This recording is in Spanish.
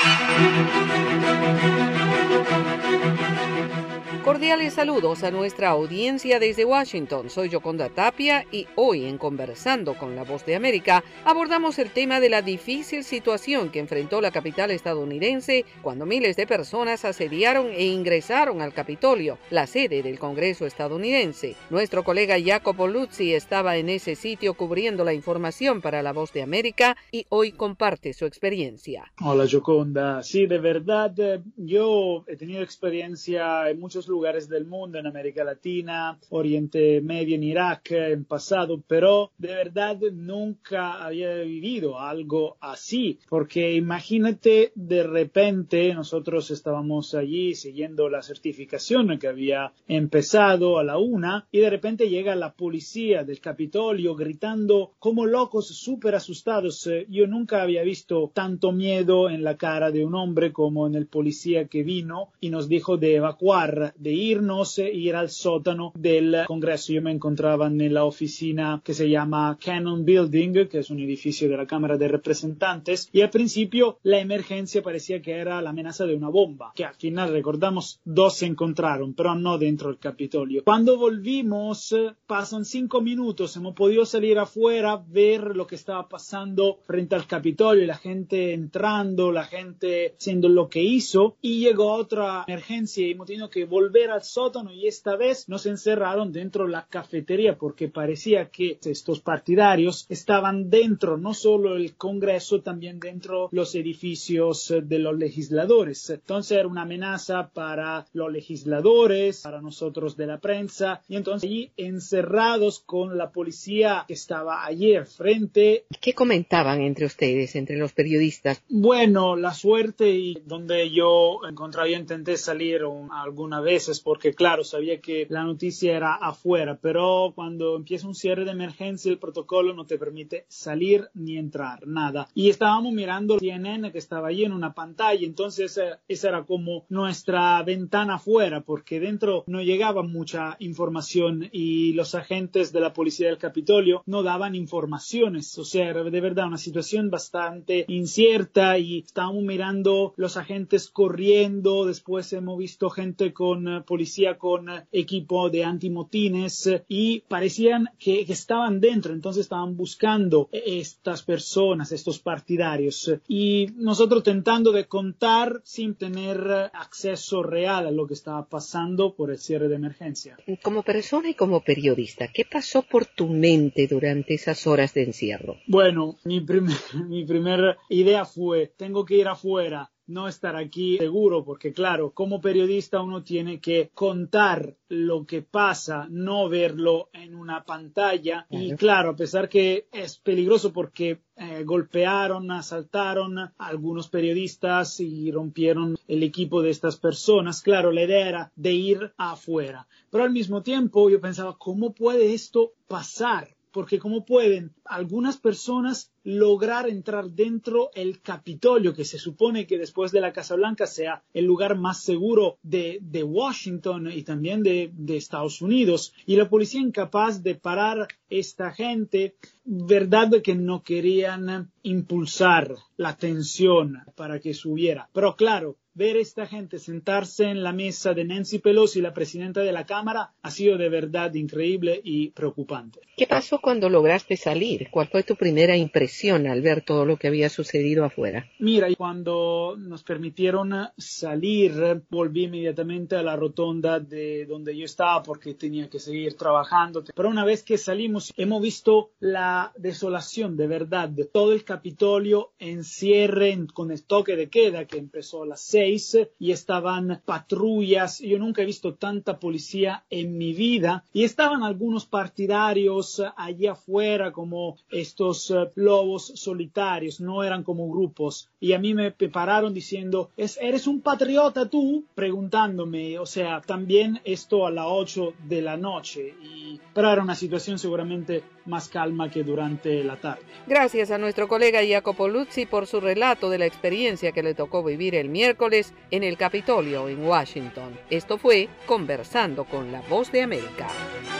Cordiales saludos a nuestra audiencia desde Washington. Soy Yoconda Tapia y hoy en Conversando con la Voz de América abordamos el tema de la difícil situación que enfrentó la capital estadounidense cuando miles de personas asediaron e ingresaron al Capitolio, la sede del Congreso estadounidense. Nuestro colega Jacopo Luzzi estaba en ese sitio cubriendo la información para la Voz de América y hoy comparte su experiencia. Hola Yoconda, sí, de verdad, yo he tenido experiencia en muchos lugares del mundo, en América Latina, Oriente Medio, en Irak, en pasado, pero de verdad nunca había vivido algo así, porque imagínate, de repente nosotros estábamos allí siguiendo la certificación que había empezado a la 1 y de repente llega la policía del Capitolio gritando como locos, súper asustados. Yo nunca había visto tanto miedo en la cara de un hombre como en el policía que vino y nos dijo de evacuar, de irnos e ir al sótano del Congreso. Yo me encontraba en la oficina que se llama Cannon Building, que es un edificio de la Cámara de Representantes, y al principio la emergencia parecía que era la amenaza de una bomba, que al final, recordamos, 2 se encontraron, pero no dentro del Capitolio. Cuando volvimos, pasan 5 minutos, hemos podido salir afuera, ver lo que estaba pasando frente al Capitolio, la gente entrando, la gente haciendo lo que hizo, y llegó otra emergencia y hemos tenido que volver al sótano y esta vez nos encerraron dentro de la cafetería porque parecía que estos partidarios estaban dentro, no solo el Congreso, también dentro los edificios de los legisladores. Entonces era una amenaza para los legisladores, para nosotros de la prensa, y entonces allí encerrados con la policía que estaba allí al frente. ¿Qué comentaban entre ustedes, entre los periodistas? Bueno, la suerte y donde yo encontraba, yo intenté salir algunas veces porque claro, sabía que la noticia era afuera, pero cuando empieza un cierre de emergencia el protocolo no te permite salir ni entrar, nada. Y estábamos mirando CNN que estaba allí en una pantalla, entonces esa era como nuestra ventana afuera, porque dentro no llegaba mucha información y los agentes de la policía del Capitolio no daban informaciones, o sea, era de verdad una situación bastante incierta y estábamos mirando los agentes corriendo, después hemos visto gente con policía con equipo de antimotines y parecían que estaban dentro, entonces estaban buscando estas personas, estos partidarios, y nosotros tentando de contar sin tener acceso real a lo que estaba pasando por el cierre de emergencia. Como persona y como periodista, ¿qué pasó por tu mente durante esas horas de encierro? Bueno, mi primera idea fue, tengo que ir afuera, no estar aquí seguro, porque claro, como periodista uno tiene que contar lo que pasa, no verlo en una pantalla. Y claro, a pesar que es peligroso porque golpearon, asaltaron a algunos periodistas y rompieron el equipo de estas personas, claro, la idea era de ir afuera. Pero al mismo tiempo yo pensaba, ¿cómo puede esto pasar? Porque cómo pueden algunas personas lograr entrar dentro el Capitolio, que se supone que después de la Casa Blanca sea el lugar más seguro de Washington y también de Estados Unidos, y la policía incapaz de parar esta gente, verdad que no querían impulsar la tensión para que subiera. Pero claro, ver a esta gente sentarse en la mesa de Nancy Pelosi, la presidenta de la Cámara, ha sido de verdad increíble y preocupante. ¿Qué pasó cuando lograste salir? ¿Cuál fue tu primera impresión al ver todo lo que había sucedido afuera? Mira, cuando nos permitieron salir, volví inmediatamente a la rotonda de donde yo estaba porque tenía que seguir trabajando. Pero una vez que salimos, hemos visto la desolación de verdad de todo el Capitolio en cierre con el toque de queda que empezó a las 6 y estaban patrullas. Yo nunca he visto tanta policía en mi vida y estaban algunos partidarios allí afuera como estos lobos solitarios, no eran como grupos, y a mí me prepararon diciendo, ¿eres un patriota tú? Preguntándome, o sea, también esto a las 8 de la noche, pero era una situación seguramente más calma que durante la tarde. Gracias a nuestro colega Jacopo Luzzi por su relato de la experiencia que le tocó vivir el miércoles en el Capitolio en Washington. Esto fue Conversando con la Voz de América.